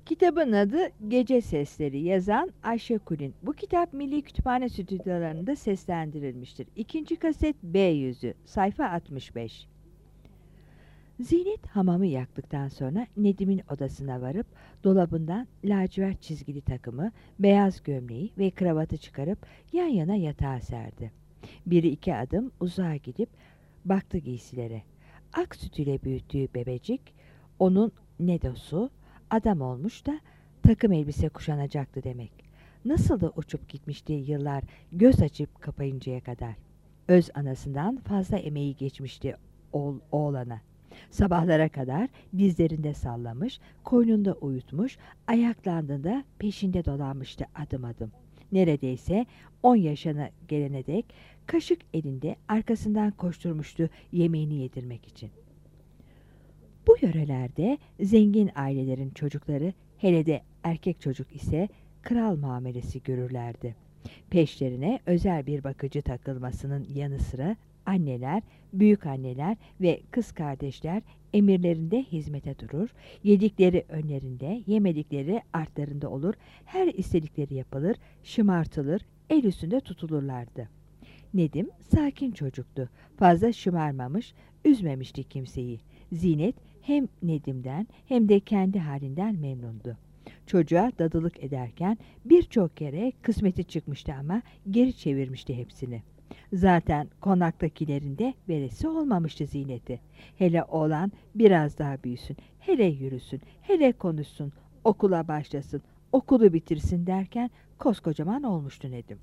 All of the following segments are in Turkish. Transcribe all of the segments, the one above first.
Kitabın adı Gece Sesleri, yazan Ayşe Kulin. Bu kitap Milli Kütüphane stüdyolarında seslendirilmiştir. İkinci kaset B yüzü, sayfa 65. Zinet hamamı yaktıktan sonra Nedim'in odasına varıp dolabından lacivert çizgili takımı, beyaz gömleği ve kravatı çıkarıp yan yana yatağa serdi. Bir iki adım uzağa gidip baktı giysilere. Ak sütüyle büyüttüğü bebecik onun nedosu adam olmuş da takım elbise kuşanacaktı demek. Nasıl da uçup gitmişti yıllar göz açıp kapayıncaya kadar. Öz anasından fazla emeği geçmişti oğlana. Sabahlara kadar dizlerinde sallamış, koynunda uyutmuş, ayaklandığında peşinde dolanmıştı adım adım. Neredeyse 10 yaşına gelene dek kaşık elinde arkasından koşturmuştu yemeğini yedirmek için. Bu yörelerde zengin ailelerin çocukları, hele de erkek çocuk ise kral muamelesi görürlerdi. Peşlerine özel bir bakıcı takılmasının yanı sıra anneler, büyükanneler ve kız kardeşler emirlerinde hizmete durur, yedikleri önlerinde, yemedikleri artlarında olur, her istedikleri yapılır, şımartılır, el üstünde tutulurlardı. Nedim sakin çocuktu, fazla şımarmamış, üzmemişti kimseyi. Zinet hem Nedim'den hem de kendi halinden memnundu. Çocuğa dadılık ederken birçok kere kısmeti çıkmıştı ama geri çevirmişti hepsini. Zaten konaktakilerin de veresi olmamıştı Zinet'i. Hele oğlan biraz daha büyüsün, hele yürüsün, hele konuşsun, okula başlasın, okulu bitirsin derken koskocaman olmuştu Nedim.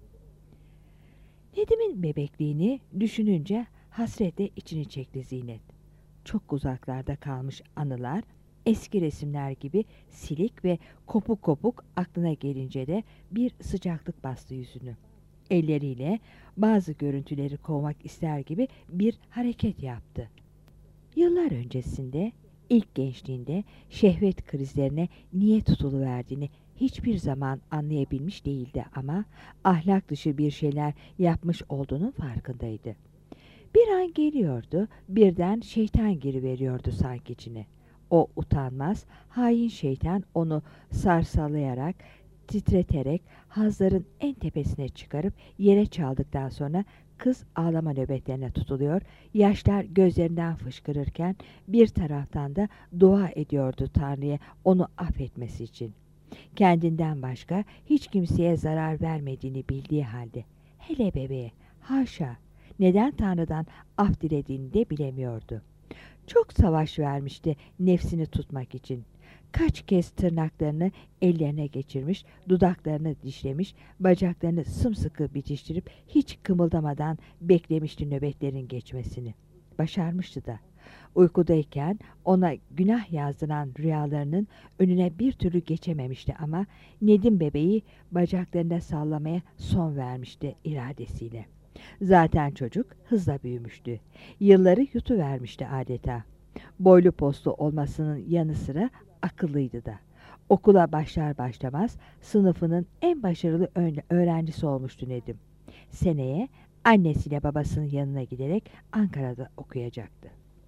Nedim'in bebekliğini düşününce hasretle içini çekti Zinet. Çok uzaklarda kalmış anılar, eski resimler gibi silik ve kopuk kopuk aklına gelince de bir sıcaklık bastı yüzünü. Elleriyle bazı görüntüleri kovmak ister gibi bir hareket yaptı. Yıllar öncesinde, ilk gençliğinde şehvet krizlerine niye tutuluverdiğini hiçbir zaman anlayabilmiş değildi ama ahlak dışı bir şeyler yapmış olduğunun farkındaydı. Bir an geliyordu, birden şeytan giriveriyordu sanki içine. O utanmaz, hain şeytan onu sarsalayarak, titreterek hazların en tepesine çıkarıp yere çaldıktan sonra kız ağlama nöbetlerine tutuluyor, yaşlar gözlerinden fışkırırken bir taraftan da dua ediyordu Tanrı'ya onu affetmesi için. Kendinden başka hiç kimseye zarar vermediğini bildiği halde, hele bebeğe, haşa, neden Tanrı'dan af dilediğini de bilemiyordu. Çok savaş vermişti nefsini tutmak için. Kaç kez tırnaklarını ellerine geçirmiş, dudaklarını dişlemiş, bacaklarını sımsıkı bitiştirip hiç kımıldamadan beklemişti nöbetlerin geçmesini. Başarmıştı da. Uykudayken ona günah yazdıran rüyalarının önüne bir türlü geçememişti ama Nedim bebeği bacaklarında sallamaya son vermişti iradesiyle. Zaten çocuk hızla büyümüştü. Yılları yutuvermişti adeta. Boylu postlu olmasının yanı sıra akıllıydı da. Okula başlar başlamaz sınıfının en başarılı öğrencisi olmuştu Nedim. Seneye annesiyle babasının yanına giderek Ankara'da okuyacaktı.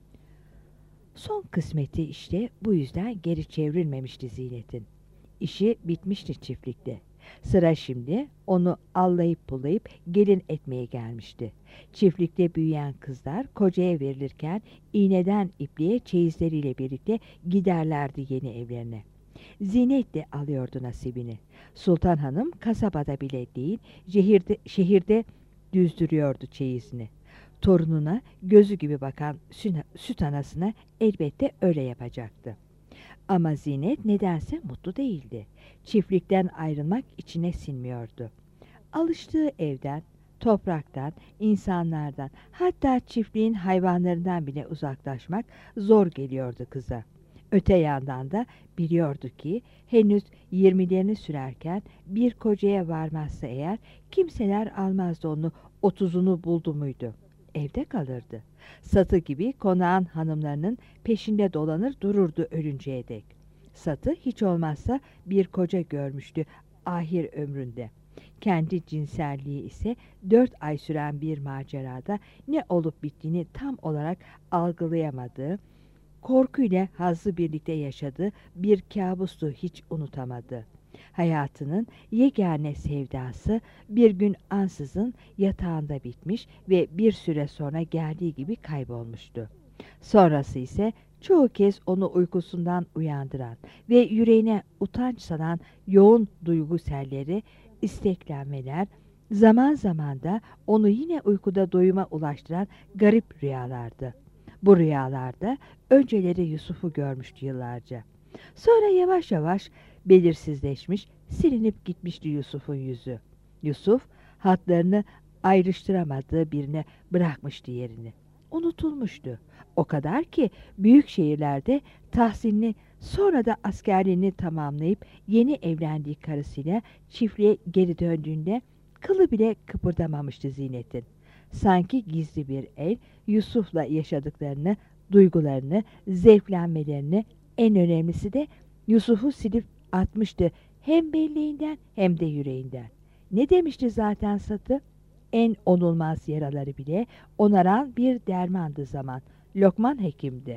Son kısmeti işte bu yüzden geri çevrilmemişti Zinet'in. İşi bitmişti çiftlikte. Sıra şimdi onu allayıp bulayıp gelin etmeye gelmişti. Çiftlikte büyüyen kızlar kocaya verilirken iğneden ipliğe çeyizleriyle birlikte giderlerdi yeni evlerine. Zinet de alıyordu nasibini. Sultan Hanım kasabada bile değil, şehirde düzdürüyordu çeyizini. Torununa gözü gibi bakan süt anasına elbette öyle yapacaktı. Ama Zinet nedense mutlu değildi. Çiftlikten ayrılmak içine sinmiyordu. Alıştığı evden, topraktan, insanlardan, hatta çiftliğin hayvanlarından bile uzaklaşmak zor geliyordu kıza. Öte yandan da biliyordu ki henüz 20'lerini sürerken bir kocaya varmazsa eğer kimseler almazdı onu 30'unu buldu muydu. Evde kalırdı. Satı gibi konağın hanımlarının peşinde dolanır dururdu ölünceye dek. Satı hiç olmazsa bir koca görmüştü ahir ömründe. Kendi cinselliği ise 4 ay süren bir macerada ne olup bittiğini tam olarak algılayamadığı, korkuyla hazzı birlikte yaşadığı bir kabustu hiç unutamadı. Hayatının yegane sevdası bir gün ansızın yatağında bitmiş ve bir süre sonra geldiği gibi kaybolmuştu. Sonrası ise çoğu kez onu uykusundan uyandıran ve yüreğine utanç salan yoğun duygu selleri, isteklenmeler, zaman zaman da onu yine uykuda doyuma ulaştıran garip rüyalardı. Bu rüyalarda önceleri Yusuf'u görmüştü yıllarca. Sonra yavaş yavaş belirsizleşmiş, silinip gitmişti Yusuf'un yüzü. Yusuf, hatlarını ayrıştıramadığı birine bırakmıştı yerini. Unutulmuştu. O kadar ki büyük şehirlerde tahsilini, sonra da askerliğini tamamlayıp yeni evlendiği karısıyla çiftliğe geri döndüğünde kılı bile kıpırdamamıştı Zinet'in. Sanki gizli bir el Yusuf'la yaşadıklarını, duygularını, zevklenmelerini, en önemlisi de Yusuf'u silip atmıştı hem belleğinden hem de yüreğinden. Ne demişti zaten Satı? En onulmaz yaraları bile onaran bir dermandı zaman. Lokman hekimdi.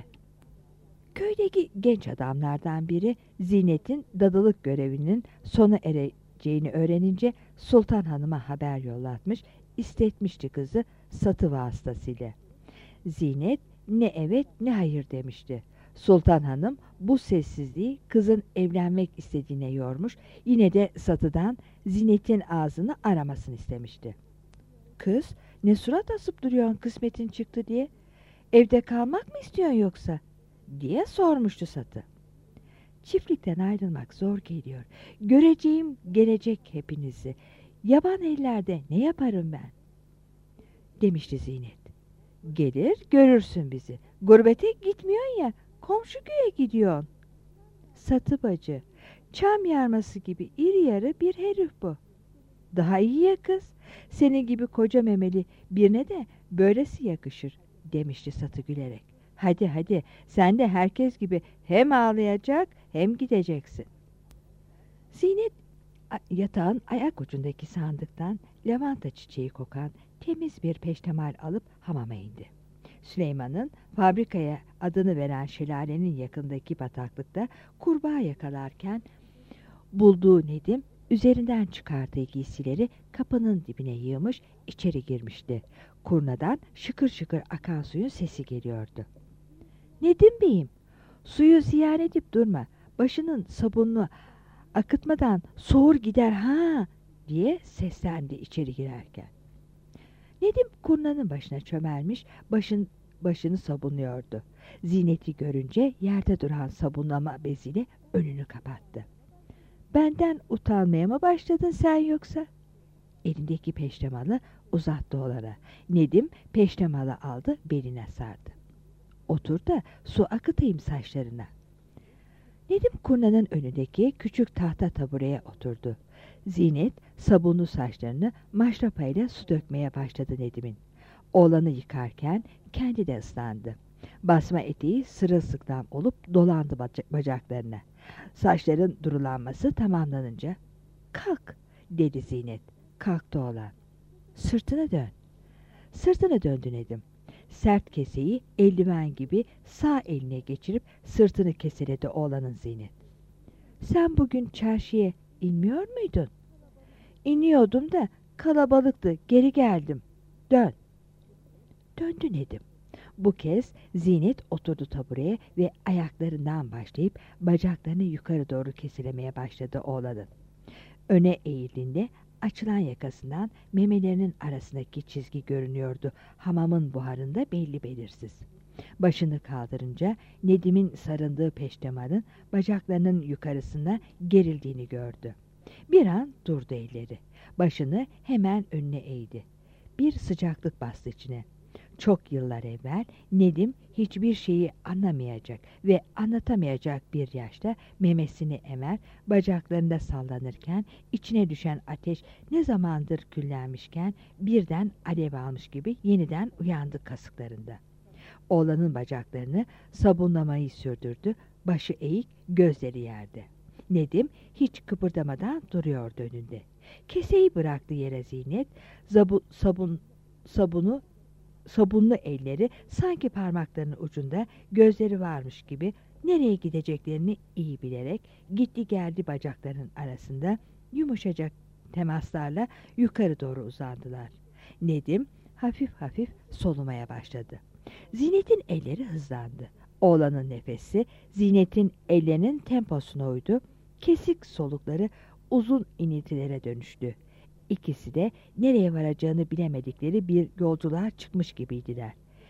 Köydeki genç adamlardan biri Zinet'in dadılık görevinin sona ereceğini öğrenince Sultan Hanım'a haber yollatmış, istetmişti kızı Satı vasıtasıyla. Zinet ne evet ne hayır demişti. Sultan Hanım bu sessizliği kızın evlenmek istediğine yormuş, yine de Satı'dan Zinet'in ağzını aramasını istemişti. Kız, ne surat asıp duruyorsun kısmetin çıktı diye? Evde kalmak mı istiyorsun yoksa? Diye sormuştu Satı. Çiftlikten ayrılmak zor geliyor. Göreceğim gelecek hepinizi. Yaban ellerde ne yaparım ben? Demişti Zinet. Gelir görürsün bizi. Gurbete gitmiyorsun ya, komşu köye gidiyorsun. Satı bacı, çam yarması gibi iri yarı bir herif bu. Daha iyi ya kız. Senin gibi koca memeli birine de böylesi yakışır, demişti Satı gülerek. Hadi hadi, sen de herkes gibi hem ağlayacak hem gideceksin. Zinet yatağın ayak ucundaki sandıktan lavanta çiçeği kokan temiz bir peştemal alıp hamama indi. Süleyman'ın fabrikaya adını veren şelalenin yakındaki bataklıkta kurbağa yakalarken bulduğu Nedim üzerinden çıkardığı giysileri kapının dibine yığmış içeri girmişti. Kurnadan şıkır şıkır akan suyun sesi geliyordu. Nedim beyim, suyu ziyan edip durma, başının sabununu akıtmadan soğur gider ha diye seslendi içeri girerken. Nedim kurnanın başına çömelmiş, başını sabunluyordu. Zinet'i görünce yerde duran sabunlama beziyle önünü kapattı. Benden utanmaya mı başladın sen yoksa? Elindeki peştemalı uzattı oğlana. Nedim peştemalı aldı, beline sardı. Otur da su akıtayım saçlarına. Nedim kurnanın önündeki küçük tahta tabureye oturdu. Zinet sabunlu saçlarını maşrapayla su dökmeye başladı Nedim'in. Oğlanı yıkarken kendi de ıslandı. Basma eteği sırılsıklam olup dolandı bacaklarına. Saçların durulanması tamamlanınca "Kalk," dedi Zinet. Kalktı oğlan. "Sırtını dön." Sırtını döndü Nedim. Sert keseyi eldiven gibi sağ eline geçirip sırtını keseledi oğlanın Zinet. "Sen bugün çarşıya inmiyor muydun?" "İniyordum da kalabalıktı, geri geldim." "Dön." Döndü Nedim. Bu kez Zinet oturdu tabureye ve ayaklarından başlayıp bacaklarını yukarı doğru kesilemeye başladı oğlanın. Öne eğildiğinde açılan yakasından memelerinin arasındaki çizgi görünüyordu. Hamamın buharında belli belirsiz. Başını kaldırınca Nedim'in sarındığı peştemalın bacaklarının yukarısında gerildiğini gördü. Bir an durdu elleri. Başını hemen önüne eğdi. Bir sıcaklık bastı içine. Çok yıllar evvel Nedim hiçbir şeyi anlamayacak ve anlatamayacak bir yaşta memesini emer, bacaklarında sallanırken içine düşen ateş ne zamandır küllenmişken birden alev almış gibi yeniden uyandı kasıklarında. Oğlanın bacaklarını sabunlamayı sürdürdü, başı eğik, gözleri yerde. Nedim hiç kıpırdamadan duruyordu önünde. Keseyi bıraktı yere Zinet, sabunu sabunlu elleri sanki parmaklarının ucunda gözleri varmış gibi nereye gideceklerini iyi bilerek gitti geldi bacaklarının arasında yumuşacık temaslarla yukarı doğru uzandılar. Nedim hafif hafif solumaya başladı. Zinet'in elleri hızlandı. Oğlanın nefesi Zinet'in ellerinin temposuna uydu. Kesik solukları uzun iniltilere dönüştü. İkisi de nereye varacağını bilemedikleri bir yolculuğa çıkmış gibiydiler.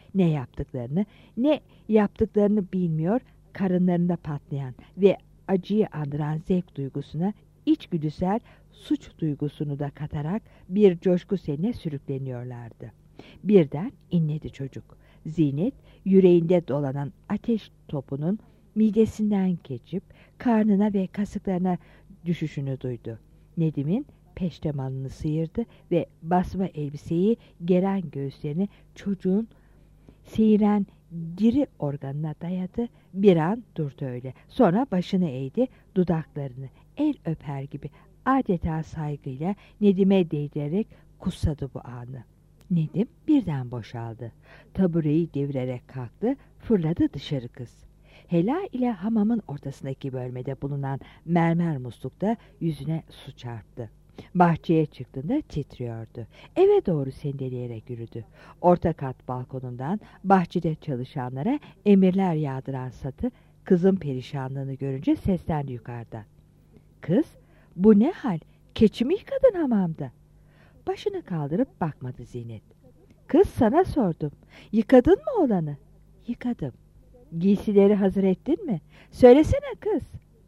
Ne yaptıklarını bilmiyor, karınlarında patlayan ve acıyı andıran zevk duygusuna içgüdüsel suç duygusunu da katarak bir coşku seline sürükleniyorlardı. Birden inledi çocuk. Zinet yüreğinde dolanan ateş topunun midesinden geçip karnına ve kasıklarına düşüşünü duydu. Nedim'in peştemalını sıyırdı ve basma elbiseyi geren göğüslerini çocuğun seyiren diri organına dayadı. Bir an durdu öyle. Sonra başını eğdi, dudaklarını el öper gibi adeta saygıyla Nedim'e değdirerek kutsadı bu anı. Nedim birden boşaldı. Tabureyi devirerek kalktı, fırladı dışarı kız. Hela ile hamamın ortasındaki bölmede bulunan mermer muslukta yüzüne su çarptı. Bahçeye çıktığında titriyordu. Eve doğru sendeleyerek yürüdü. Orta kat balkonundan bahçede çalışanlara emirler yağdıran Satı kızın perişanlığını görünce seslendi yukarıdan. Kız, bu ne hal? Keçi mi yıkadın hamamda? Başını kaldırıp bakmadı Zinet. Kız, sana sordum. Yıkadın mı oğlanı? Yıkadım. Giysileri hazır ettin mi? Söylesene kız.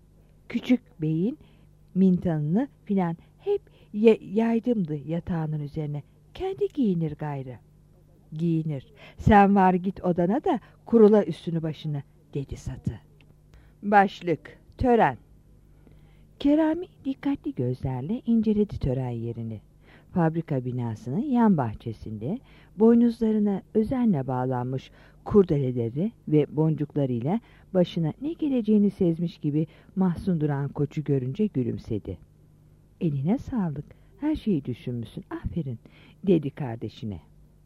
Küçük beyin mintanını filan hep yaydımdı yatağının üzerine. Kendi giyinir gayrı. Giyinir. Sen var git odana da kurula üstünü başını, dedi Satı. Başlık, tören. Kerami dikkatli gözlerle inceledi tören yerini. Fabrika binasının yan bahçesinde boynuzlarına özenle bağlanmış kurdeleleri ve boncuklarıyla başına ne geleceğini sezmiş gibi mahzun duran koçu görünce gülümsedi. Eline sağlık, her şeyi düşünmüşsün, aferin, dedi kardeşine.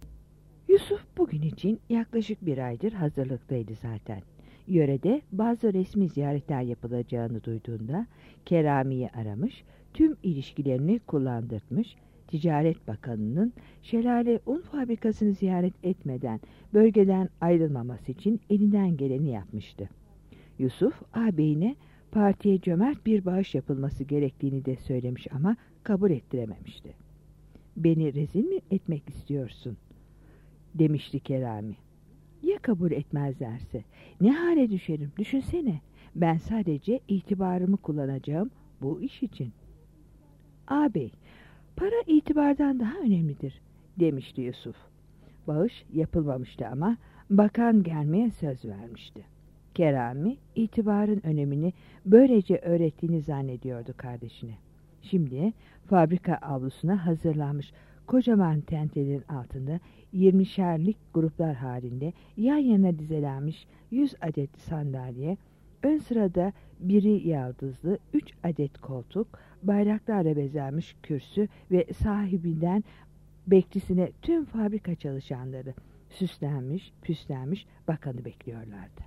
Yusuf bugün için yaklaşık bir aydır hazırlıktaydı zaten. Yörede bazı resmi ziyaretler yapılacağını duyduğunda Kerami'yi aramış, tüm ilişkilerini kullandırmış, Ticaret Bakanı'nın Şelale Un Fabrikası'nı ziyaret etmeden bölgeden ayrılmaması için elinden geleni yapmıştı. Yusuf ağabeyine partiye cömert bir bağış yapılması gerektiğini de söylemiş ama kabul ettirememişti. Beni rezil mi etmek istiyorsun? Demişti Kerami. Ya kabul etmezlerse? Ne hale düşerim, düşünsene. Ben sadece itibarımı kullanacağım bu iş için. Ağabey, para itibardan daha önemlidir, demişti Yusuf. Bağış yapılmamıştı ama bakan gelmeye söz vermişti. Kerami, itibarın önemini böylece öğrettiğini zannediyordu kardeşine. Şimdi fabrika avlusuna hazırlanmış kocaman tentelerin altında 20'şerlik gruplar halinde yan yana dizelenmiş 100 adet sandalye, ön sırada biri yaldızlı 3 adet koltuk, bayraklarla bezenmiş kürsü ve sahibinden bekçisine tüm fabrika çalışanları süslenmiş, püslenmiş bakanı bekliyorlardı.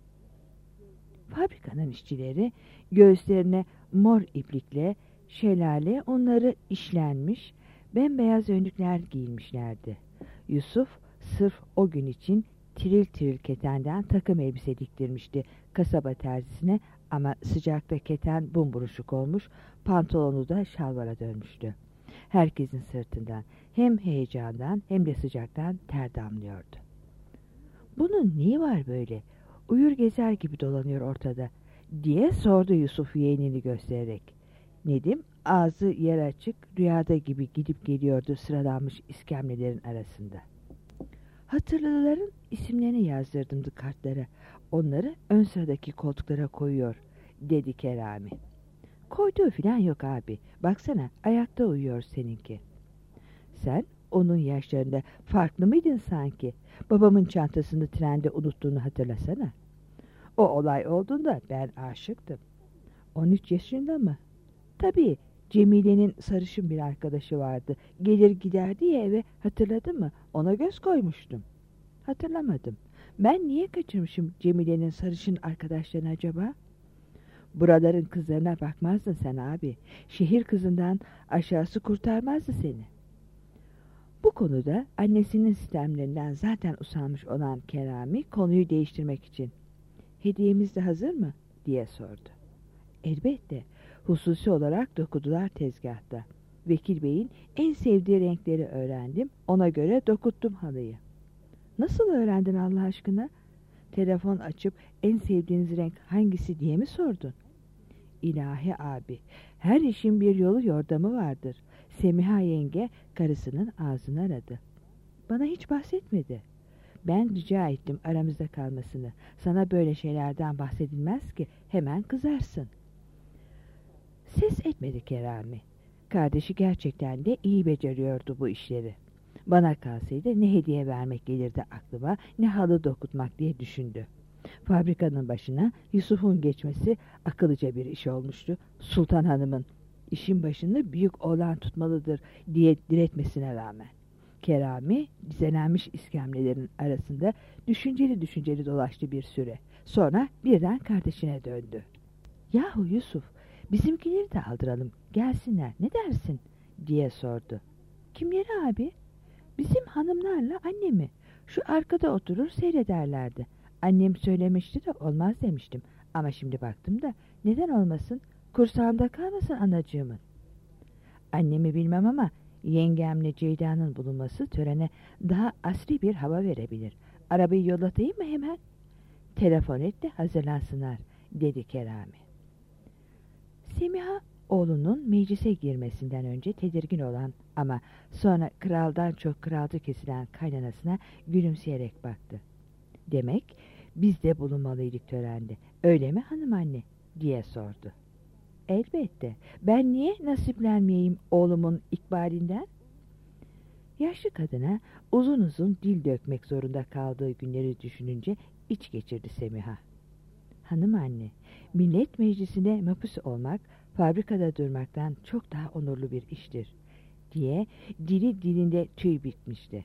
Fabrikanın işçileri göğüslerine mor iplikle şelale onları işlenmiş, bembeyaz önlükler giyinmişlerdi. Yusuf sırf o gün için tiril tiril ketenden takım elbise diktirmişti kasaba terzisine ama sıcakta keten bumburuşuk olmuş, pantolonu da şalvara dönmüştü. Herkesin sırtından hem heyecandan hem de sıcaktan ter damlıyordu. Bunun neyi var böyle? Uyur gezer gibi dolanıyor ortada, diye sordu Yusuf yeğenini göstererek. Nedim ağzı yer açık, rüyada gibi gidip geliyordu sıralanmış iskemlelerin arasında. Hatırlıların isimlerini yazdırdımdı kartlara. Onları ön sıradaki koltuklara koyuyor, dedi Kerami. Koyduğu filan yok abi. Baksana, ayakta uyuyor seninki. Sen onun yaşlarında farklı mıydın sanki? Babamın çantasını trende unuttuğunu hatırlasana. O olay olduğunda ben aşıktım. 13 yaşında mı? Tabii, Cemile'nin sarışın bir arkadaşı vardı. Gelir giderdi ya eve, hatırladı mı? Ona göz koymuştum. Hatırlamadım. Ben niye kaçırmışım Cemile'nin sarışın arkadaşlarını acaba? Buraların kızlarına bakmazdın sen abi. Şehir kızından aşağısı kurtarmazdı seni. Bu konuda annesinin sistemlerinden zaten usanmış olan Kerami konuyu değiştirmek için "Hediyemiz de hazır mı?" diye sordu. Elbette. Hususi olarak dokudular tezgahta. Vekil Bey'in en sevdiği renkleri öğrendim. Ona göre dokuttum halıyı. Nasıl öğrendin Allah aşkına? Telefon açıp en sevdiğiniz renk hangisi diye mi sordun? İlahi abi, her işin bir yolu yordamı vardır. Semiha yenge karısının ağzını aradı. Bana hiç bahsetmedi. Ben rica ettim aramızda kalmasını. Sana böyle şeylerden bahsedilmez ki, hemen kızarsın. Ses etmedi Kerami. Kardeşi gerçekten de iyi beceriyordu bu işleri. Bana kalsaydı ne hediye vermek gelirdi aklıma, ne halı dokutmak diye düşündü. Fabrikanın başına Yusuf'un geçmesi akıllıca bir iş olmuştu. Sultan Hanım'ın işin başını büyük oğlan tutmalıdır diye diretmesine rağmen. Kerami dizelenmiş iskemlelerin arasında düşünceli dolaştı bir süre. Sonra birden kardeşine döndü. "Yahu Yusuf, bizimkileri de aldıralım, gelsinler, ne dersin?" diye sordu. "Kimleri abi?" "Bizim hanımlarla annemi. Şu arkada oturur seyrederlerdi. Annem söylemişti de olmaz demiştim. Ama şimdi baktım da neden olmasın, kursağımda kalmasın anacığımın." "Annemi bilmem ama yengemle Ceyda'nın bulunması törene daha asri bir hava verebilir. Arabayı yollatayım mı hemen?" "Telefon et de hazırlansınlar," dedi Kerami. Semiha oğlunun meclise girmesinden önce tedirgin olan ama sonra kraldan çok kralcı kesilen kaynanasına gülümseyerek baktı. "Demek biz de bulunmalıydık törende, öyle mi hanım anne?" diye sordu. "Elbette, ben niye nasiplenmeyeyim oğlumun ikbalinden?" Yaşlı kadına uzun uzun dil dökmek zorunda kaldığı günleri düşününce iç geçirdi Semiha. "Hanım anne, millet meclisine mapus olmak, fabrikada durmaktan çok daha onurlu bir iştir," diye dili dilinde tüy bitmişti.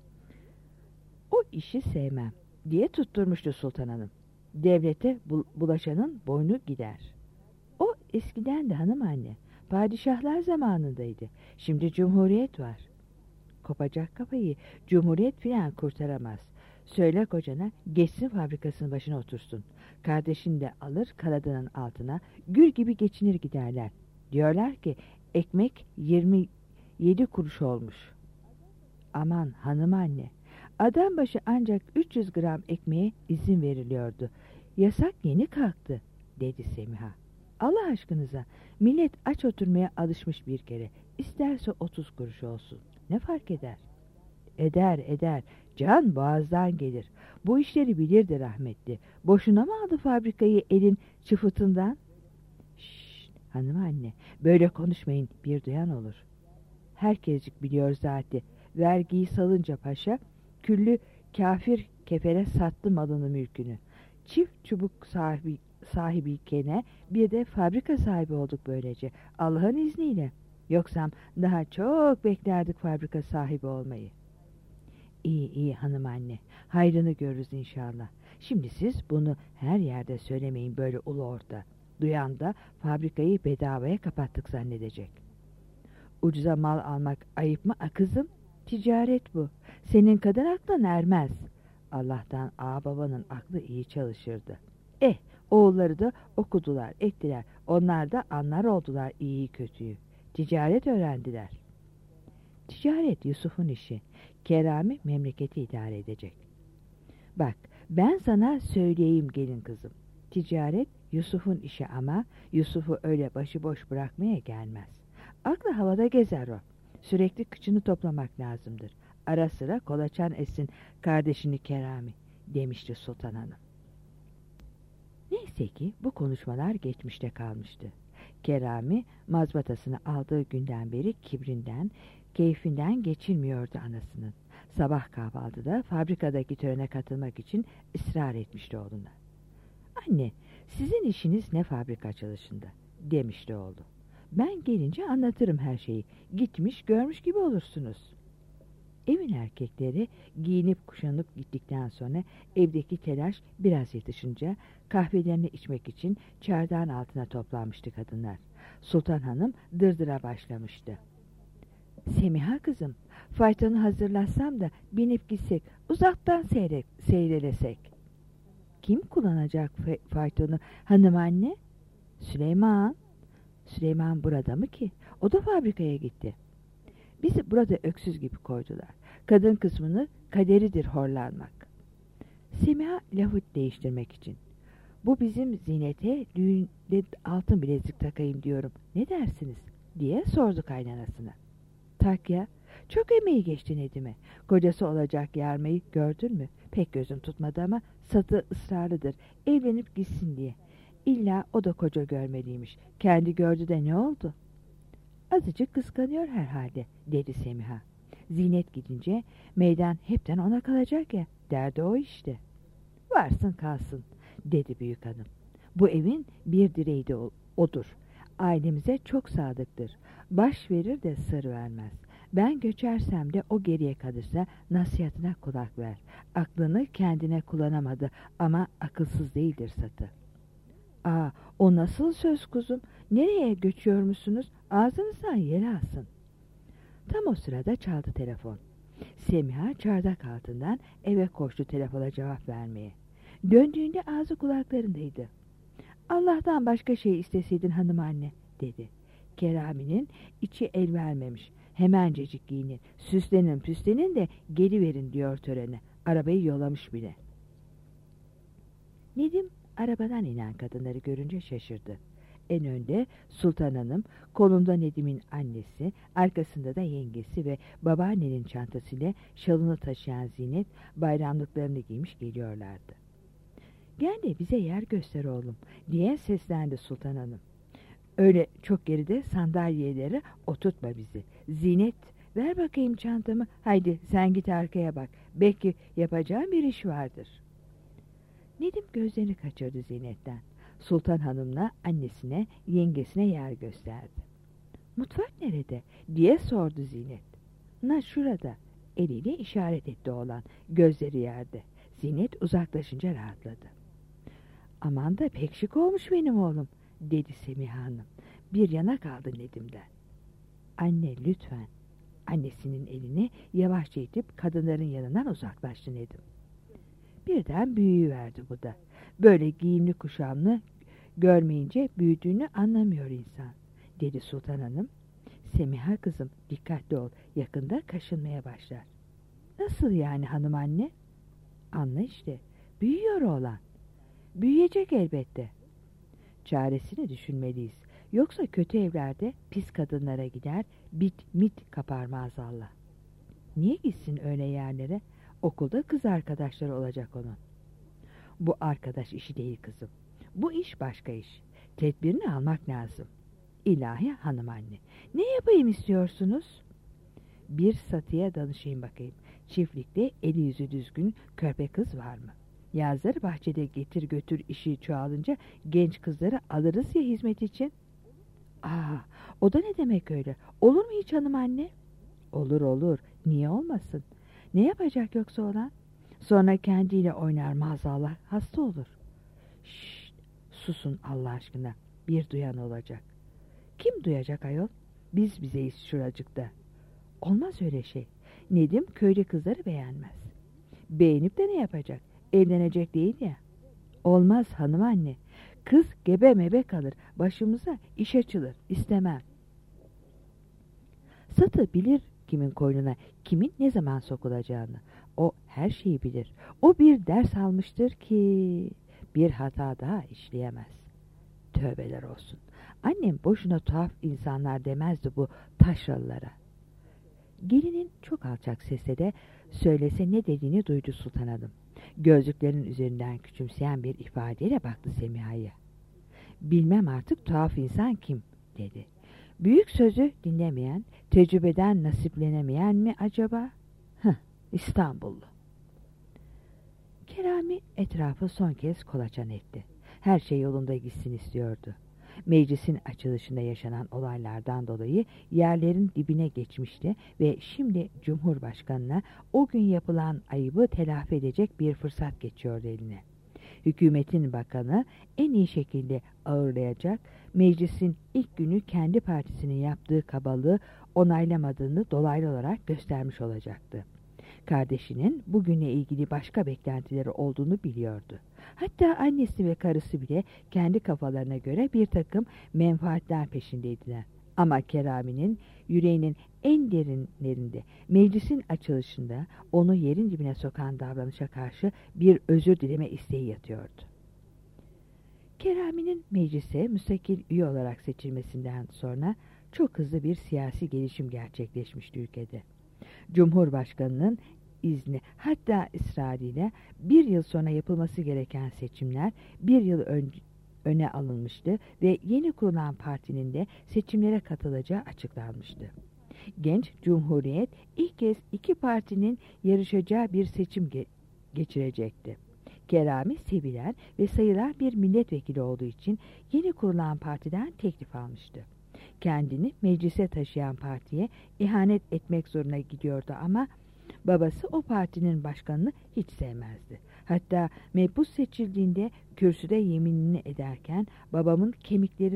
"O işi sevmem," diye tutturmuştu Sultan Hanım. "Devlete bulaşanın boynu gider." "O eskiden de hanım anne, padişahlar zamanındaydı. Şimdi cumhuriyet var." "Kopacak kafayı, cumhuriyet filan kurtaramaz. Söyle kocana geçsin fabrikasının başına otursun. Kardeşini de alır kanadının altına, gül gibi geçinir giderler. Diyorlar ki ekmek 27 kuruş olmuş." "Aman hanım anne, adam başı ancak 300 gram ekmeğe izin veriliyordu. Yasak yeni kalktı," dedi Semiha. "Allah aşkınıza, millet aç oturmaya alışmış bir kere. İsterse 30 kuruş olsun. Ne fark eder?" Eder. Can boğazdan gelir. Bu işleri bilirdi rahmetli. Boşuna mı aldı fabrikayı elin çıfıtından?" "Şşt, hanım anne, böyle konuşmayın, bir duyan olur." "Herkescik biliyor zaten. Vergiyi salınca paşa, küllü kafir kefere sattı malını mülkünü. Çift çubuk sahibiyken bir de fabrika sahibi olduk böylece. Allah'ın izniyle. Yoksa daha çok beklerdik fabrika sahibi olmayı." İyi hanım anne, hayrını görürüz inşallah. Şimdi siz bunu her yerde söylemeyin böyle ulu orta. Duyan da fabrikayı bedavaya kapattık zannedecek." "Ucuza mal almak ayıp mı kızım? Ticaret bu. Senin kadar aklın ermez." Allah'tan babanın aklı iyi çalışırdı. Oğulları da okudular, ettiler. Onlar da anlar oldular iyiyi kötüyü. Ticaret öğrendiler. Ticaret Yusuf'un işi. Kerami memleketi idare edecek. Bak, ben sana söyleyeyim gelin kızım. Ticaret Yusuf'un işi ama Yusuf'u öyle başıboş bırakmaya gelmez. Aklı havada gezer o. Sürekli kıçını toplamak lazımdır. Ara sıra kolaçan etsin kardeşini Kerami," demişti Sultan Hanım. Neyse ki bu konuşmalar geçmişte kalmıştı. Kerami mazbatasını aldığı günden beri kibrinden, keyfinden geçilmiyordu anasının. Sabah kahvaltıda fabrikadaki törene katılmak için ısrar etmişti oğluna. "Anne, sizin işiniz ne fabrika çalışında?" demişti oğlu. Ben gelince anlatırım her şeyi. Gitmiş görmüş gibi olursunuz. Evin erkekleri giyinip kuşanıp gittikten sonra evdeki telaş biraz yatışınca kahvelerini içmek için çardağın altına toplanmıştı kadınlar. Sultan Hanım dırdıra başlamıştı. Semiha kızım, faytonu hazırlatsam da binip gitsek, uzaktan seyrelesek. Kim kullanacak faytonu hanım anne? Süleyman. Süleyman burada mı ki? O da fabrikaya gitti. Bizi burada öksüz gibi koydular. Kadın kısmını kaderidir horlanmak. Semiha lafı değiştirmek için. Bu bizim Zinet'e düğünde altın bilezik takayım diyorum. Ne dersiniz? Diye sordu kaynanasına. Tak ya. Çok emeği geçti Nedim'e. Kocası olacak Yarmayı gördün mü? Pek gözüm tutmadı ama Satı ısrarlıdır. Evlenip gitsin diye. İlla o da koca görmeliymiş. Kendi gördü de ne oldu? Azıcık kıskanıyor herhalde, dedi Semiha. Zinet gidince meydan hepten ona kalacak ya, derdi o işte. Varsın kalsın, dedi büyük hanım. Bu evin bir direği de odur. Ailemize çok sadıktır. Baş verir de sır vermez. Ben göçersem de o geriye kalırsa nasihatine kulak ver. Aklını kendine kullanamadı ama akılsız değildir Satı. Aa, o nasıl söz kuzum? Nereye göçüyor musunuz? Ağzınızdan yel alsın. Tam o sırada çaldı telefon. Semiha çardak altından eve koştu telefona cevap vermeye. Döndüğünde ağzı kulaklarındaydı. Allah'tan başka şey isteseydin hanım anne, dedi. Kerami'nin içi el vermemiş. Hemencecik giyinin, süslenin püslenin de geliverin diyor törene. Arabayı yollamış bile. Nedim arabadan inen kadınları görünce şaşırdı. En önde Sultan Hanım, kolunda Nedim'in annesi, arkasında da yengesi ve babaannenin çantasıyla şalını taşıyan Zinet bayramlıklarını giymiş geliyorlardı. Gel de bize yer göster oğlum, diye seslendi Sultan Hanım. Öyle çok geride sandalyelere oturtma bizi. Zinet, ver bakayım çantamı, haydi sen git arkaya bak, belki yapacağım bir iş vardır. Nedim gözlerini kaçırdı Zinet'ten. Sultan Hanım'la annesine, yengesine yer gösterdi. Mutfak nerede? Diye sordu Zinet. Na şurada. Eliyle işaret etti oğlan. Gözleri yerde. Zinet uzaklaşınca rahatladı. Aman da pek şık olmuş benim oğlum, dedi Semiha Hanım. Bir yana kaldı Nedim'den. Anne lütfen. Annesinin elini yavaşça itip kadınların yanından uzaklaştı Nedim. Birden büyüyüverdi bu da. Böyle giyimli kuşamlı görmeyince büyüdüğünü anlamıyor insan, dedi Sultan Hanım. Semiha kızım dikkatli ol, yakında kaşınmaya başlar. Nasıl yani hanım anne? Anla işte, büyüyor oğlan. Büyüyecek elbette. Çaresini düşünmeliyiz. Yoksa kötü evlerde pis kadınlara gider, bit mit kapar maazallah. Niye gitsin öyle yerlere? Okulda kız arkadaşları olacak onun. Bu arkadaş işi değil kızım. Bu iş başka iş. Tedbirini almak lazım. İlahi hanım anne. Ne yapayım istiyorsunuz? Bir Satı'ya danışayım bakayım. Çiftlikte eli yüzü düzgün körpe kız var mı? Yazları bahçede getir götür işi çoğalınca genç kızları alırız ya hizmet için. Aa, o da ne demek öyle? Olur mu hiç hanım anne? Olur olur. Niye olmasın? Ne yapacak yoksa olan? Sonra kendiyle oynar maazallah, hasta olur. Şşt, susun Allah aşkına. Bir duyan olacak. Kim duyacak ayol? Biz bizeyiz şuracıkta. Olmaz öyle şey. Nedim köylü kızları beğenmez. Beğenip de ne yapacak? Evlenecek değil ya. Olmaz hanım anne. Kız gebe mebe kalır. Başımıza iş açılır. İstemem. Satı bilir kimin koynuna, kimin ne zaman sokulacağını. O her şeyi bilir. O bir ders almıştır ki bir hata daha işleyemez. Tövbeler olsun. Annem boşuna tuhaf insanlar demezdi bu taşralılara. Gelinin çok alçak sesle de söylese ne dediğini duydu Sultan Hanım. Gözlüklerin üzerinden küçümseyen bir ifadeyle baktı Semiha'ya. Bilmem artık tuhaf insan kim, dedi. Büyük sözü dinlemeyen, tecrübeden nasiplenemeyen mi acaba? İstanbullu. Kerami etrafı son kez kolaçan etti. Her şey yolunda gitsin istiyordu. Meclisin açılışında yaşanan olaylardan dolayı yerlerin dibine geçmişti ve şimdi Cumhurbaşkanına o gün yapılan ayıbı telafi edecek bir fırsat geçiyordu eline. Hükümetin bakanı en iyi şekilde ağırlayacak, meclisin ilk günü kendi partisinin yaptığı kabalığı onaylamadığını dolaylı olarak göstermiş olacaktı. Kardeşinin bugünle ilgili başka beklentileri olduğunu biliyordu. Hatta annesi ve karısı bile kendi kafalarına göre bir takım menfaatler peşindeydiler. Ama Kerami'nin yüreğinin en derinlerinde meclisin açılışında onu yerin dibine sokan davranışa karşı bir özür dileme isteği yatıyordu. Kerami'nin meclise müstakil üye olarak seçilmesinden sonra çok hızlı bir siyasi gelişim gerçekleşmişti ülkede. Cumhurbaşkanının izni, hatta ısrarıyla bir yıl sonra yapılması gereken seçimler bir yıl öne alınmıştı ve yeni kurulan partinin de seçimlere katılacağı açıklanmıştı. Genç Cumhuriyet ilk kez iki partinin yarışacağı bir seçim geçirecekti. Kerami sevilen ve sayılan bir milletvekili olduğu için yeni kurulan partiden teklif almıştı. Kendini meclise taşıyan partiye ihanet etmek zoruna gidiyordu ama babası o partinin başkanını hiç sevmezdi. Hatta mebus seçildiğinde kürsüde yeminini ederken babamın kemikleri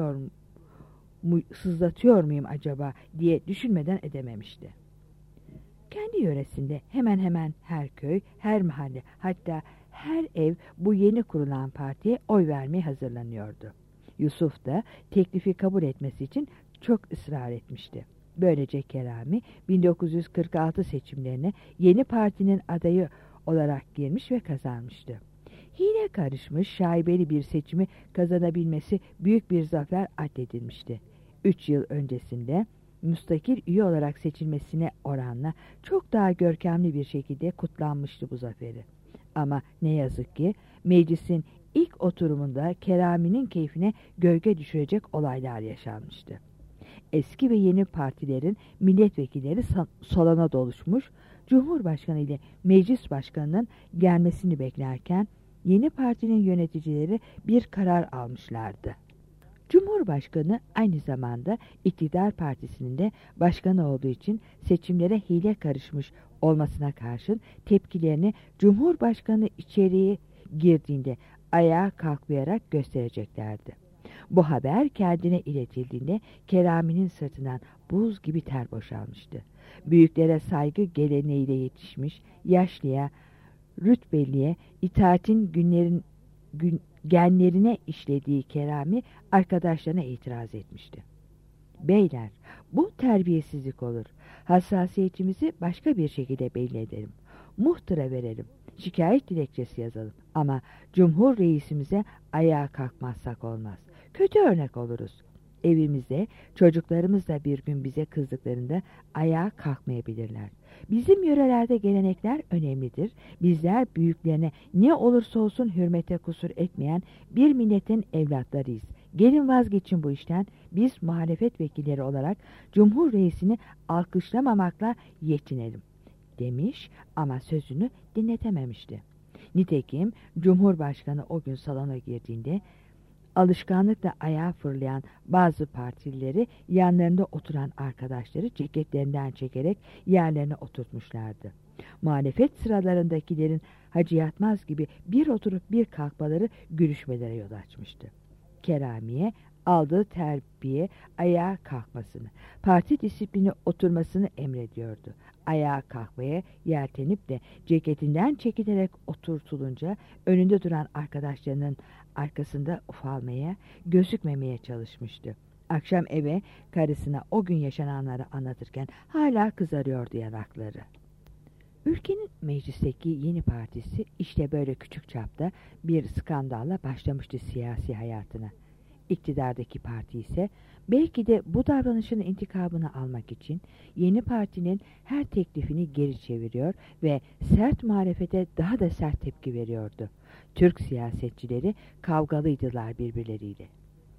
sızlatıyor muyum acaba diye düşünmeden edememişti. Kendi yöresinde hemen hemen her köy, her mahalle, hatta her ev bu yeni kurulan partiye oy vermeye hazırlanıyordu. Yusuf da teklifi kabul etmesi için çok ısrar etmişti. Böylece Kerami 1946 seçimlerine yeni partinin adayı olarak girmiş ve kazanmıştı. Hile karışmış, şaibeli bir seçimi kazanabilmesi büyük bir zafer addedilmişti. 3 yıl öncesinde müstakil üye olarak seçilmesine oranla çok daha görkemli bir şekilde kutlanmıştı bu zaferi. Ama ne yazık ki meclisin ilk oturumunda Kerami'nin keyfine gölge düşürecek olaylar yaşanmıştı. Eski ve yeni partilerin milletvekilleri salona doluşmuş, Cumhurbaşkanı ile Meclis Başkanı'nın gelmesini beklerken yeni partinin yöneticileri bir karar almışlardı. Cumhurbaşkanı aynı zamanda iktidar partisinin de başkanı olduğu için seçimlere hile karışmış olmasına karşın tepkilerini Cumhurbaşkanı içeriye girdiğinde ayağa kalkmayarak göstereceklerdi. Bu haber kendine iletildiğinde Kerami'nin sırtından buz gibi ter boşalmıştı. Büyüklere saygı geleneğiyle yetişmiş, yaşlıya, rütbeliye, itaatin genlerine işlediği Kerami arkadaşlarına itiraz etmişti. Beyler, bu terbiyesizlik olur. Hassasiyetimizi başka bir şekilde belli edelim. Muhtıra verelim. Şikayet dilekçesi yazalım. Ama Cumhur Reisimize ayağa kalkmazsak olmaz. Kötü örnek oluruz. Evimizde çocuklarımız da bir gün bize kızdıklarında ayağa kalkmayabilirler. Bizim yörelerde gelenekler önemlidir. Bizler büyüklerine ne olursa olsun hürmete kusur etmeyen bir milletin evlatlarıyız. Gelin vazgeçin bu işten. Biz muhalefet vekilleri olarak Cumhur Reisini alkışlamamakla yetinelim demiş ama sözünü dinletememişti. Nitekim Cumhurbaşkanı o gün salona girdiğinde alışkanlıkla ayağa fırlayan bazı partilileri yanlarında oturan arkadaşları ceketlerinden çekerek yerlerine oturtmuşlardı. Muhalefet sıralarındakilerin Hacı Yatmaz gibi bir oturup bir kalkmaları gülüşmelere yol açmıştı. Kerami'ye aldığı terbiye ayağa kalkmasını, parti disiplini oturmasını emrediyordu. Ayağa kalkmaya yeltenip de ceketinden çekilerek oturtulunca önünde duran arkadaşlarının arkasında ufalmaya, gözükmemeye çalışmıştı. Akşam eve karısına o gün yaşananları anlatırken hala kızarıyordu yanakları. Ülkenin meclisteki yeni partisi işte böyle küçük çapta bir skandalla başlamıştı siyasi hayatına. İktidardaki parti ise belki de bu davranışın intikamını almak için yeni partinin her teklifini geri çeviriyor ve sert muhalefete daha da sert tepki veriyordu. Türk siyasetçileri kavgalıydılar birbirleriyle.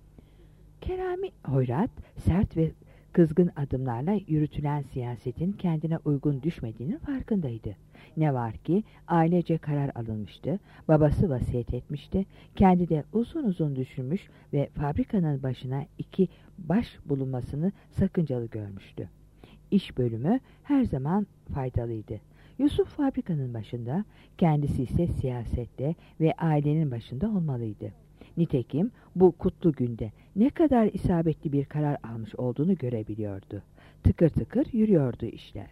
Kerami hoyrat, sert ve kızgın adımlarla yürütülen siyasetin kendine uygun düşmediğinin farkındaydı. Ne var ki ailece karar alınmıştı, babası vasiyet etmişti, kendi de uzun uzun düşünmüş ve fabrikanın başına 2 baş bulunmasını sakıncalı görmüştü. İş bölümü her zaman faydalıydı. Yusuf fabrikanın başında, kendisi ise siyasette ve ailenin başında olmalıydı. Nitekim bu kutlu günde ne kadar isabetli bir karar almış olduğunu görebiliyordu. Tıkır tıkır yürüyordu işler.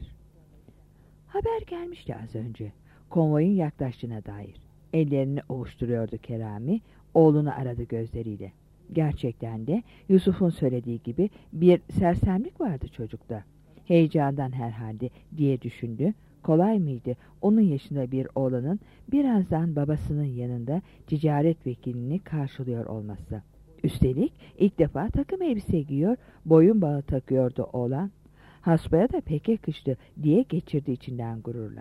Haber gelmişti az önce, konvoyun yaklaştığına dair. Ellerini ovuşturuyordu Kerami, oğlunu aradı gözleriyle. Gerçekten de Yusuf'un söylediği gibi bir sersemlik vardı çocukta. Heyecandan herhalde diye düşündü. Kolay mıydı onun yaşında bir oğlanın birazdan babasının yanında ticaret vekilini karşılıyor olması? Üstelik ilk defa takım elbise giyiyor, boyun bağı takıyordu oğlan. Hasbaya da pek yakıştı diye geçirdi içinden gururla.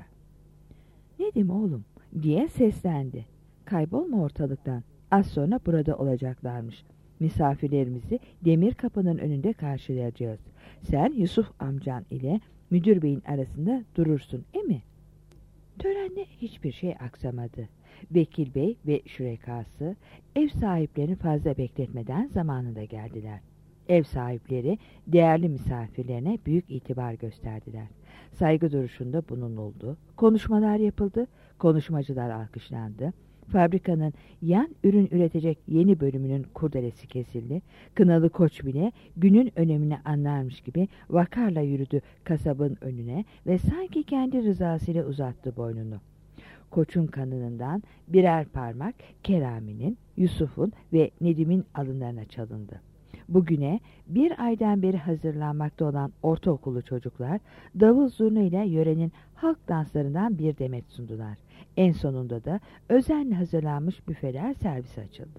Nedim oğlum diye seslendi. Kaybolma ortalıktan. Az sonra burada olacaklarmış. Misafirlerimizi demir kapının önünde karşılayacağız. Sen Yusuf amcan ile müdür beyin arasında durursun, mi? Törenle hiçbir şey aksamadı. Vekil bey ve şürekası ev sahiplerini fazla bekletmeden zamanında geldiler. Ev sahipleri değerli misafirlerine büyük itibar gösterdiler. Saygı duruşunda bulunuldu, konuşmalar yapıldı, konuşmacılar alkışlandı. Fabrikanın yan ürün üretecek yeni bölümünün kurdelesi kesildi. Kınalı koç bile günün önemini anlarmış gibi vakarla yürüdü kasabın önüne ve sanki kendi rızasıyla uzattı boynunu. Koçun kanınından birer parmak Kerami'nin, Yusuf'un ve Nedim'in alınlarına çalındı. Bugüne bir aydan beri hazırlanmakta olan ortaokulu çocuklar davul zurna ile yörenin halk danslarından bir demet sundular. En sonunda da özenle hazırlanmış büfeler servise açıldı.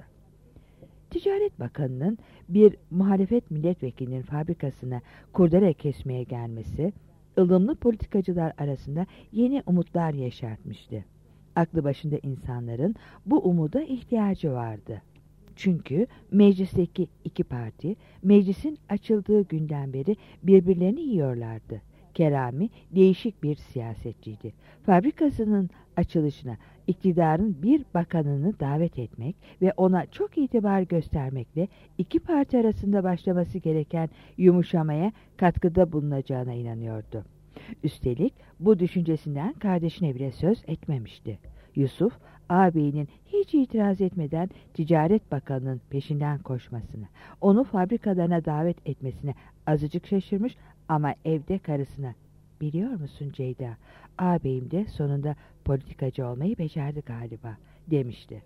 Ticaret Bakanı'nın bir muhalefet milletvekilinin fabrikasına kurdele kesmeye gelmesi, ılımlı politikacılar arasında yeni umutlar yeşertmişti. Aklı başında insanların bu umuda ihtiyacı vardı. Çünkü meclisteki 2 parti, meclisin açıldığı günden beri birbirlerini yiyorlardı. Kerami değişik bir siyasetçiydi. Fabrikasının açılışına iktidarın bir bakanını davet etmek ve ona çok itibar göstermekle 2 parti arasında başlaması gereken yumuşamaya katkıda bulunacağına inanıyordu. Üstelik bu düşüncesinden kardeşine bile söz etmemişti. Yusuf, ağabeyinin hiç itiraz etmeden Ticaret Bakanı'nın peşinden koşmasını, onu fabrikalarına davet etmesine azıcık şaşırmış ama evde karısına, "Biliyor musun Ceyda, ağabeyim de sonunda politikacı olmayı becerdi galiba," demişti.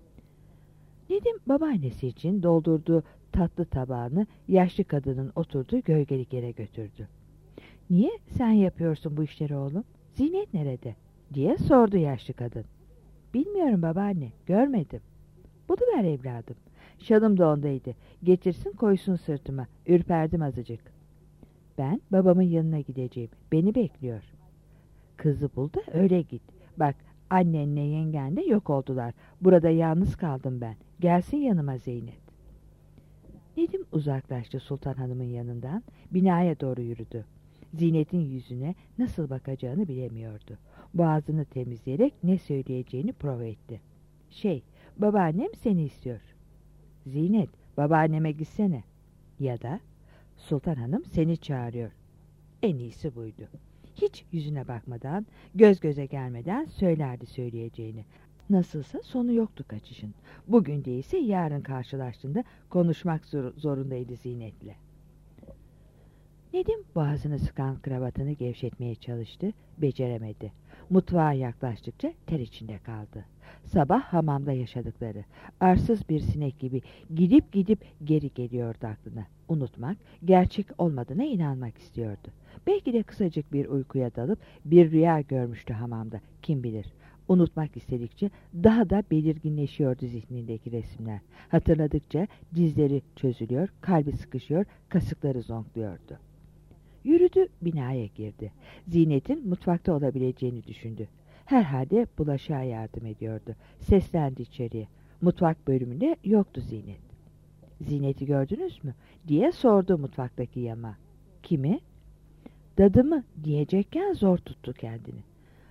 Nedim babaannesi için doldurduğu tatlı tabağını yaşlı kadının oturduğu gölgelik yere götürdü. "Niye sen yapıyorsun bu işleri oğlum? Zinet nerede?" diye sordu yaşlı kadın. "Bilmiyorum babaanne, görmedim." "Buluver evladım. Şalım da ondaydı. Getirsin koysun sırtıma. Ürperdim azıcık." "Ben babamın yanına gideceğim. Beni bekliyor." "Kızı bul da öyle git. Bak annenle yengen de yok oldular. Burada yalnız kaldım ben. Gelsin yanıma Zeynep." Nedim uzaklaştı Sultan Hanım'ın yanından. Binaya doğru yürüdü. Zinet'in yüzüne nasıl bakacağını bilemiyordu. Boğazını temizleyerek ne söyleyeceğini prova etti. "Babaannem seni istiyor." "Zinet, babaanneme gitsene." Ya da "Sultan Hanım seni çağırıyor." En iyisi buydu. Hiç yüzüne bakmadan, göz göze gelmeden söylerdi söyleyeceğini. Nasılsa sonu yoktu kaçışın. Bugün değilse yarın karşılaştığında konuşmak zorundaydı Zinet'le. Nedim boğazını sıkan kravatını gevşetmeye çalıştı, beceremedi. Mutfağa yaklaştıkça ter içinde kaldı. Sabah hamamda yaşadıkları, arsız bir sinek gibi gidip gidip geri geliyordu aklına. Unutmak, gerçek olmadığına inanmak istiyordu. Belki de kısacık bir uykuya dalıp bir rüya görmüştü hamamda, kim bilir. Unutmak istedikçe daha da belirginleşiyordu zihnindeki resimler. Hatırladıkça dizleri çözülüyor, kalbi sıkışıyor, kasıkları zonkluyordu. Yürüdü, binaya girdi. Zinet'in mutfakta olabileceğini düşündü. Herhalde bulaşığa yardım ediyordu. Seslendi içeriye. Mutfak bölümünde yoktu Zinet. "Zinet'i gördünüz mü?" diye sordu mutfaktaki yama. "Kimi?" "Dadımı" diyecekken zor tuttu kendini.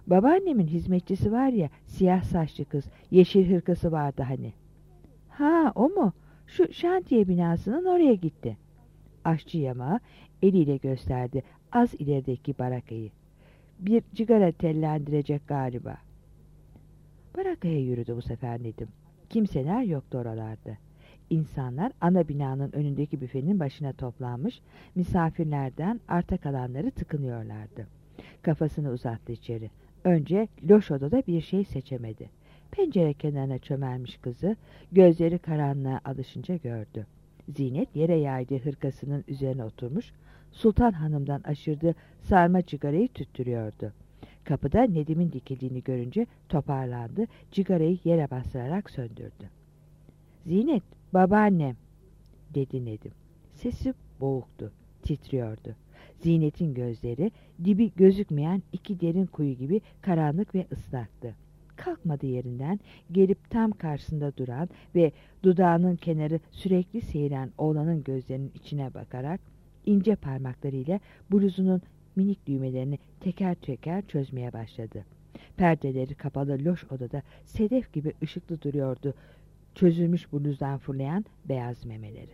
Babaannemin hizmetçisi var ya, siyah saçlı kız, yeşil hırkası vardı hani. Ha, o mu? Şu şantiye binasının oraya gitti. Aşçı yamağı eliyle gösterdi az ilerideki barakayı. Bir cigara tellendirecek galiba. Barakaya yürüdü bu sefer Nedim. Kimseler yoktu oralarda. İnsanlar ana binanın önündeki büfenin başına toplanmış, misafirlerden arta kalanları tıkınıyorlardı. Kafasını uzattı içeri. Önce loş odada bir şey seçemedi. Pencere kenarına çömelmiş kızı, gözleri karanlığa alışınca gördü. Zinet yere yaydığı hırkasının üzerine oturmuş, Sultan Hanım'dan aşırdığı sarma cigarayı tüttürüyordu. Kapıda Nedim'in dikildiğini görünce toparlandı, cigarayı yere bastırarak söndürdü. "Zinet, babaannem," dedi Nedim. Sesi boğuktu, titriyordu. Zinet'in gözleri dibi gözükmeyen iki derin kuyu gibi karanlık ve ıslaktı. Kalkmadı yerinden, gelip tam karşısında duran ve dudağının kenarı sürekli seyren oğlanın gözlerinin içine bakarak ince parmaklarıyla bluzunun minik düğmelerini teker teker çözmeye başladı. Perdeleri kapalı loş odada sedef gibi ışıklı duruyordu çözülmüş bluzdan fırlayan beyaz memeleri.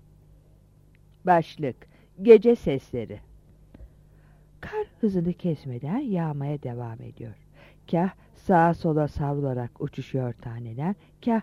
Başlık: Gece sesleri. Kar hızını kesmeden yağmaya devam ediyor. Kah sağa sola savrularak uçuşuyor taneler, kah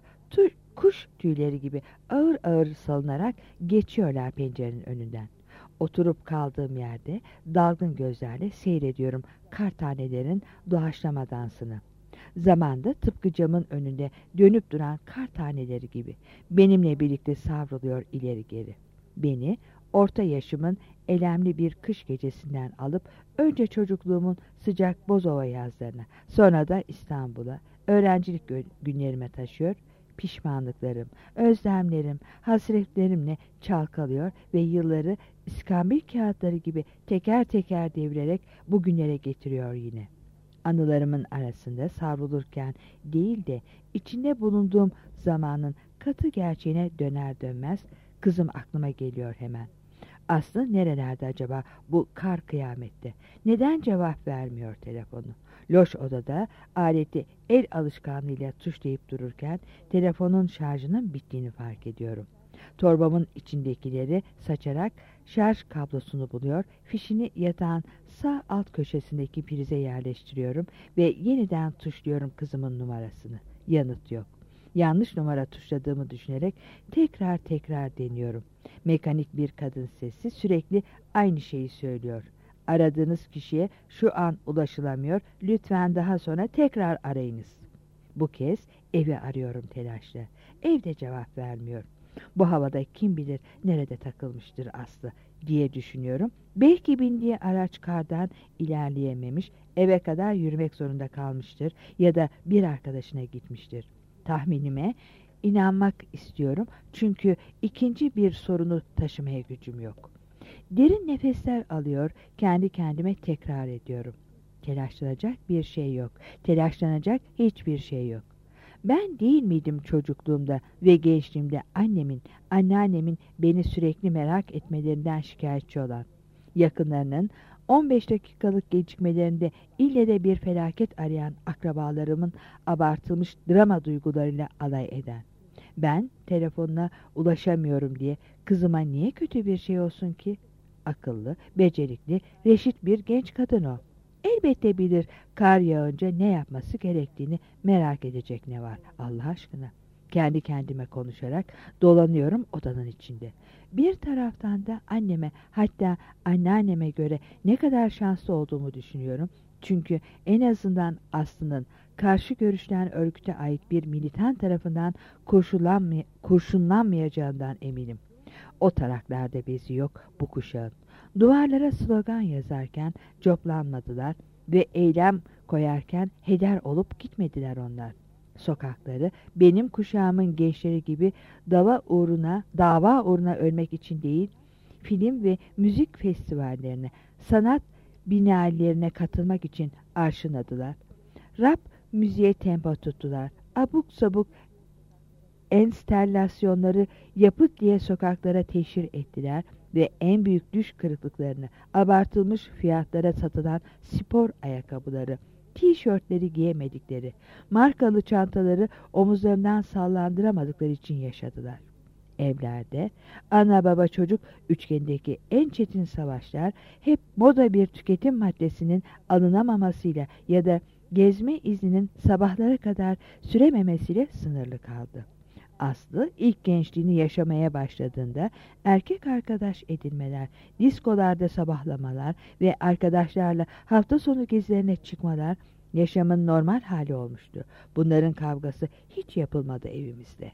kuş tüyleri gibi ağır ağır salınarak geçiyorlar pencerenin önünden. Oturup kaldığım yerde dalgın gözlerle seyrediyorum kar tanelerin doğaçlama dansını. Zamanda tıpkı camın önünde dönüp duran kar taneleri gibi benimle birlikte savruluyor ileri geri. Beni orta yaşımın elemli bir kış gecesinden alıp önce çocukluğumun sıcak Bozova yazlarına, sonra da İstanbul'a, öğrencilik günlerime taşıyor, pişmanlıklarım, özlemlerim, hasretlerimle çalkalıyor ve yılları iskambil kağıtları gibi teker teker devirerek bugünlere getiriyor yine. Anılarımın arasında savrulurken değil de içinde bulunduğum zamanın katı gerçeğine döner dönmez kızım aklıma geliyor hemen. Aslı nerelerde acaba bu kar kıyamette? Neden cevap vermiyor telefonu? Loş odada aleti el alışkanlığıyla tuşlayıp dururken telefonun şarjının bittiğini fark ediyorum. Torbamın içindekileri saçarak şarj kablosunu buluyor, fişini yatağın sağ alt köşesindeki prize yerleştiriyorum ve yeniden tuşluyorum kızımın numarasını. Yanıt yok. Yanlış numara tuşladığımı düşünerek tekrar tekrar deniyorum. Mekanik bir kadın sesi sürekli aynı şeyi söylüyor. Aradığınız kişiye şu an ulaşılamıyor, lütfen daha sonra tekrar arayınız. Bu kez evi arıyorum telaşla. Evde cevap vermiyor. Bu havada kim bilir nerede takılmıştır Aslı diye düşünüyorum. Belki bindiği araç kardan ilerleyememiş, eve kadar yürümek zorunda kalmıştır ya da bir arkadaşına gitmiştir. Tahminime inanmak istiyorum çünkü ikinci bir sorunu taşımaya gücüm yok. Derin nefesler alıyor, kendi kendime tekrar ediyorum. Telaşlanacak bir şey yok, telaşlanacak hiçbir şey yok. Ben değil miydim çocukluğumda ve gençliğimde annemin, anneannemin beni sürekli merak etmelerinden şikayetçi olan, yakınlarının 15 dakikalık gecikmelerinde ille de bir felaket arayan akrabalarımın abartılmış drama duygularıyla alay eden. Ben telefonuna ulaşamıyorum diye kızıma niye kötü bir şey olsun ki? Akıllı, becerikli, reşit bir genç kadın o. Elbette bilir kar yağınca ne yapması gerektiğini, merak edecek ne var Allah aşkına. Kendi kendime konuşarak dolanıyorum odanın içinde. Bir taraftan da anneme, hatta anneanneme göre ne kadar şanslı olduğumu düşünüyorum. Çünkü en azından Aslı'nın karşı görüşten örgüte ait bir militan tarafından kurşunlanmayacağından eminim. O taraklarda bezi yok bu kuşağın. Duvarlara slogan yazarken coplanmadılar ve eylem koyarken heder olup gitmediler onlar. Sokakları benim kuşağımın gençleri gibi dava uğruna ölmek için değil, film ve müzik festivallerine, sanat bienallerine katılmak için arşınladılar. Rap müziğe tempo tuttular. Abuk sabuk enstallasyonları yapıt diye sokaklara teşhir ettiler ve en büyük düş kırıklıklarını abartılmış fiyatlara satılan spor ayakkabıları, tişörtleri giyemedikleri, markalı çantaları omuzlarından sallandıramadıkları için yaşadılar. Evlerde ana baba çocuk üçgenindeki en çetin savaşlar hep moda bir tüketim maddesinin alınamamasıyla ya da gezme izninin sabahlara kadar sürememesiyle sınırlı kaldı. Aslı ilk gençliğini yaşamaya başladığında erkek arkadaş edinmeler, diskolarda sabahlamalar ve arkadaşlarla hafta sonu gezilerine çıkmalar yaşamın normal hali olmuştu. Bunların kavgası hiç yapılmadı evimizde.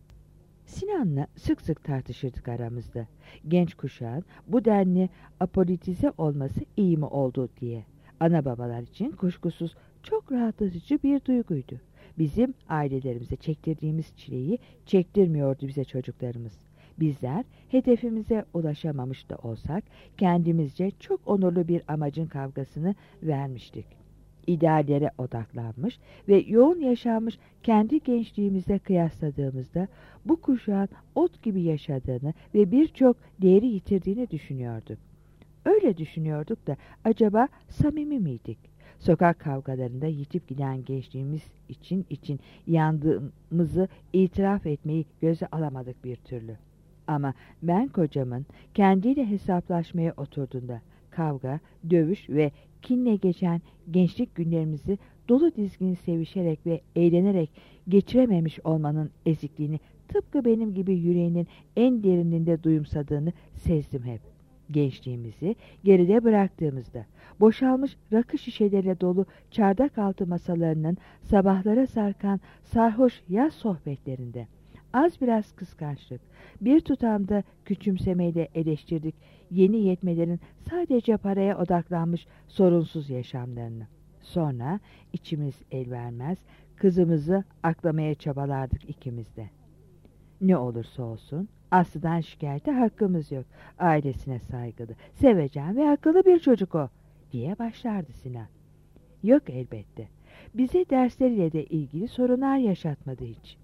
Sinan'la sık sık tartışırdık aramızda. Genç kuşağın bu denli apolitize olması iyi mi oldu diye. Ana babalar için kuşkusuz çok rahatlatıcı bir duyguydu. Bizim ailelerimize çektirdiğimiz çileyi çektirmiyordu bize çocuklarımız. Bizler hedefimize ulaşamamış da olsak kendimizce çok onurlu bir amacın kavgasını vermiştik. İdeallere odaklanmış ve yoğun yaşanmış kendi gençliğimizle kıyasladığımızda bu kuşağın ot gibi yaşadığını ve birçok değeri yitirdiğini düşünüyorduk. Öyle düşünüyorduk da acaba samimi miydik? Sokak kavgalarında yitip giden gençliğimiz için yandığımızı itiraf etmeyi göze alamadık bir türlü. Ama ben kocamın kendiyle hesaplaşmaya oturduğunda kavga, dövüş ve kinle geçen gençlik günlerimizi dolu dizgin sevişerek ve eğlenerek geçirememiş olmanın ezikliğini tıpkı benim gibi yüreğinin en derininde duyumsadığını sezdim hep. Gençliğimizi geride bıraktığımızda boşalmış rakı şişeleriyle dolu çardak altı masalarının sabahlara sarkan sarhoş yaz sohbetlerinde az biraz kıskançlık, bir tutamda küçümsemeyle eleştirdik yeni yetmelerin sadece paraya odaklanmış sorunsuz yaşamlarını. Sonra içimiz el vermez, kızımızı aklamaya çabalardık ikimiz de. Ne olursa olsun Aslı'dan şikayete hakkımız yok. Ailesine saygılı, sevecen ve akıllı bir çocuk o, diye başlardı Sinan. Yok elbette. Bize dersleriyle de ilgili sorunlar yaşatmadı hiç.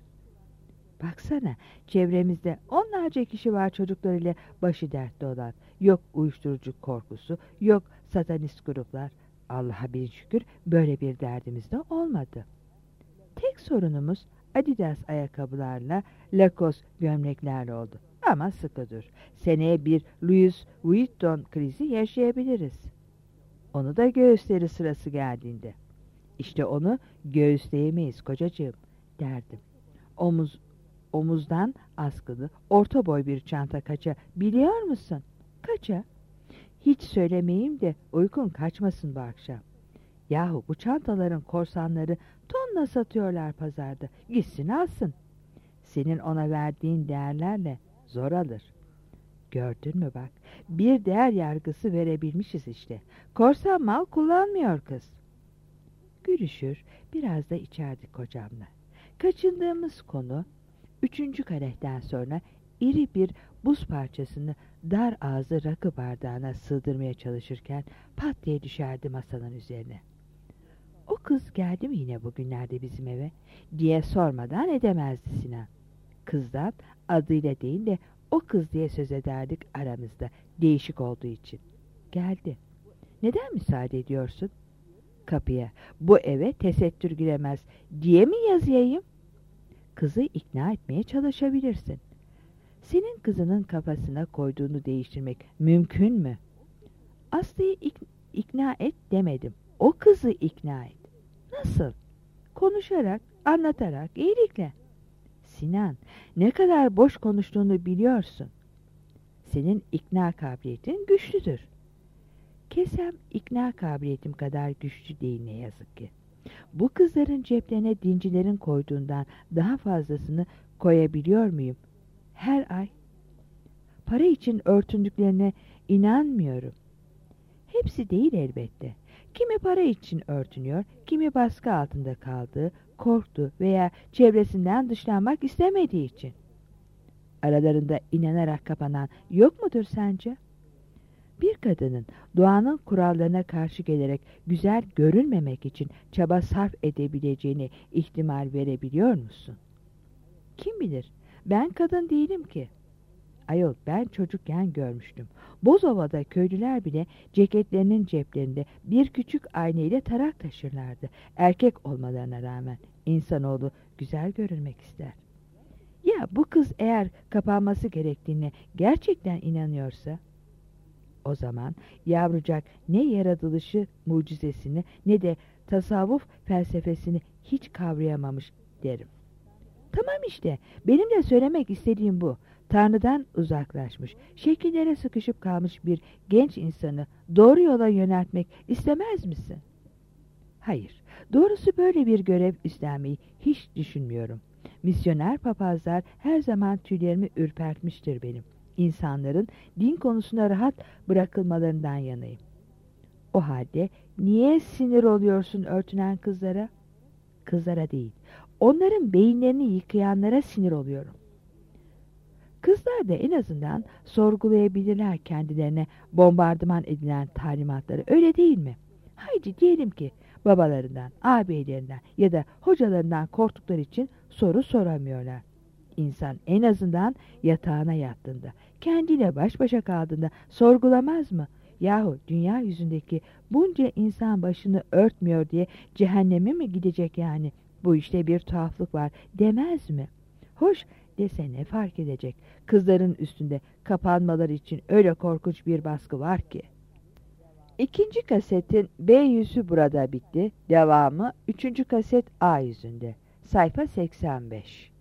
Baksana, çevremizde onlarca kişi var çocuklarıyla başı dertte olan. Yok uyuşturucu korkusu, yok satanist gruplar. Allah'a bin şükür böyle bir derdimiz de olmadı. Tek sorunumuz Adidas ayakkabılarla Lacoste gömleklerle oldu. Ama sıkı dur. Seneye bir Louis Vuitton krizi yaşayabiliriz. Onu da göğüsleri sırası geldiğinde. İşte onu göğüsleyemeyiz kocacığım, derdim. Omuzdan askılı, orta boy bir çanta kaça biliyor musun? Kaça? Hiç söylemeyeyim de uykun kaçmasın bu akşam. Yahu bu çantaların korsanları tonla satıyorlar pazarda. Gitsin alsın. Senin ona verdiğin değerlerle zor alır. Gördün mü bak, bir değer yargısı verebilmişiz işte. Korsan mal kullanmıyor kız. Gülüşür, biraz da içerdik kocamla. Kaçındığımız konu, 3. kadehten sonra iri bir buz parçasını dar ağzı rakı bardağına sığdırmaya çalışırken pat diye düşerdi masanın üzerine. O kız geldi mi yine bugünlerde bizim eve diye sormadan edemezdi Sinan. Kızdan adıyla değil de o kız diye söz ederdik aramızda, değişik olduğu için. Geldi. Neden müsaade ediyorsun? Kapıya, bu eve tesettür giremez diye mi yazayım? Kızı ikna etmeye çalışabilirsin. Senin kızının kafasına koyduğunu değiştirmek mümkün mü? Aslı'yı ikna et demedim. O kızı ikna et. Nasıl? Konuşarak, anlatarak, iyilikle. Sinan, ne kadar boş konuştuğunu biliyorsun. Senin ikna kabiliyetin güçlüdür. Kesem ikna kabiliyetim kadar güçlü değil ne yazık ki. Bu kızların ceplerine dincilerin koyduğundan daha fazlasını koyabiliyor muyum? Her ay. Para için örtündüklerine inanmıyorum. Hepsi değil elbette. Kimi para için örtünüyor, kimi baskı altında kaldığı, korktu veya çevresinden dışlanmak istemediği için. Aralarında inanarak kapanan yok mudur sence? Bir kadının doğanın kurallarına karşı gelerek güzel görünmemek için çaba sarf edebileceğine ihtimal verebiliyor musun? Kim bilir, ben kadın değilim ki. Ayol, ben çocukken görmüştüm. Bozova'da köylüler bile ceketlerinin ceplerinde bir küçük ayna ile tarak taşırlardı. Erkek olmalarına rağmen insanoğlu güzel görünmek ister. Ya bu kız eğer kapanması gerektiğine gerçekten inanıyorsa, o zaman yavrucak ne yaratılışı mucizesini ne de tasavvuf felsefesini hiç kavrayamamış derim. Tamam işte, benim de söylemek istediğim bu. Tanrı'dan uzaklaşmış, şekillere sıkışıp kalmış bir genç insanı doğru yola yöneltmek istemez misin? Hayır, doğrusu böyle bir görev üstlenmeyi hiç düşünmüyorum. Misyoner papazlar her zaman tüylerimi ürpertmiştir benim. İnsanların din konusunda rahat bırakılmalarından yanayım. O halde niye sinir oluyorsun örtünen kızlara? Kızlara değil, onların beyinlerini yıkayanlara sinir oluyorum. Kızlar da en azından sorgulayabilirler kendilerine bombardıman edilen talimatları, öyle değil mi? Haydi diyelim ki babalarından, ağabeylerinden ya da hocalarından korktukları için soru soramıyorlar. İnsan en azından yatağına yattığında, kendiyle baş başa kaldığında sorgulamaz mı? Yahu dünya yüzündeki bunca insan başını örtmüyor diye cehenneme mi gidecek yani? Bu işte bir tuhaflık var demez mi? Hoş dese ne fark edecek? Kızların üstünde kapanmaları için öyle korkunç bir baskı var ki. İkinci kasetin B yüzü burada bitti. Devamı üçüncü kaset A yüzünde. Sayfa 85.